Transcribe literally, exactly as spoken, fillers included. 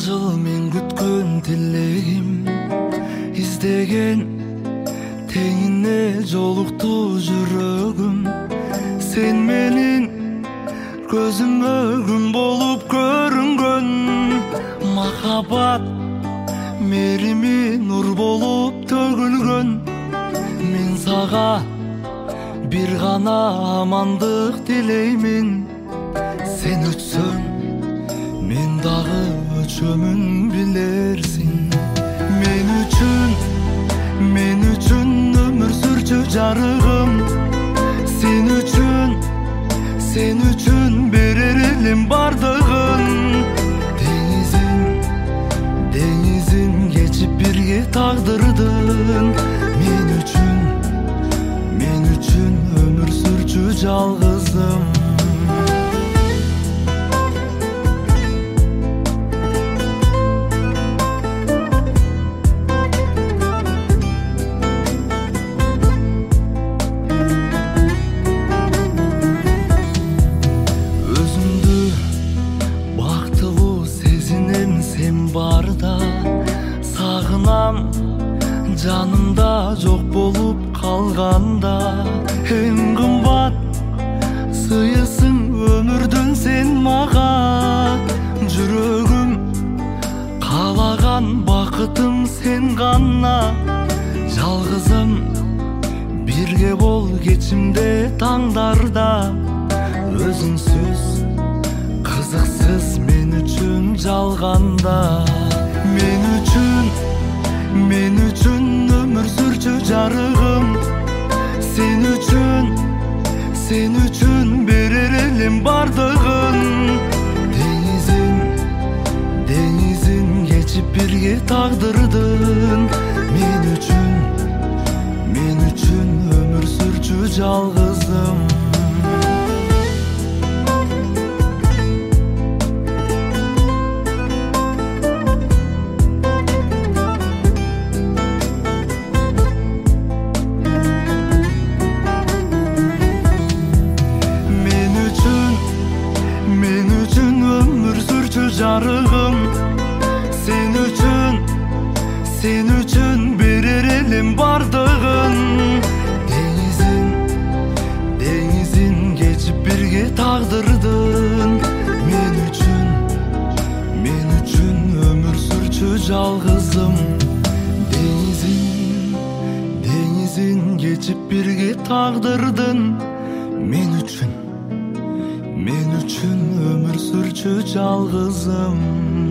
жыл мен күткөн тилегим, издеген теңине жолукту жүрөгүм. Сен менин көзүмө күн болуп көрүнгөн, махаббат мерими нур болуп төгүлгөн. Мен сага бир гана амандык тилеймин. Сен өтсөң мен дагы өчөмүн билерсиң. Мен үчүн, мен үчүн өмүр сүрчү жарыгым. Сен үчүн, сен үчүн берер элим бардыгын. Деңизин, деңизин кечип бирге тагдырдын. Мен үчүн, мен үчүн өмүр сүрчү жалгызым. Барда сагынам, жанымда жок болуп калганда. Эң кымбат сыйысың өмүрдүн сен мага. Жүрөгүм каалаган бакытым сен гана. Жалгызым бирге бол кечимде таңдарда. Өзүңсүз кызыксыз мен үчүн жалганда. Мен үчүн, мен үчүн өмүр сүрчү жарыгым. Сен үчүн, сен үчүн берер элим бардыгын. Деңизин, деңизин кечип бирге тагдырдын. Мен үчүн, мен үчүн өмүр сүрчү жалгызым. Жарыгым, сен үчүн, сен үчүн берер элим бардыгын. Деңизин, деңизин кечип бирге тагдырдын. Мен үчүн, мен үчүн өмүр сүрчү жалгызым. Деңизин, деңизин кечип бирге тагдырдын. Мен үчүн, мен үчүн өмүр сүрчү жалгызым.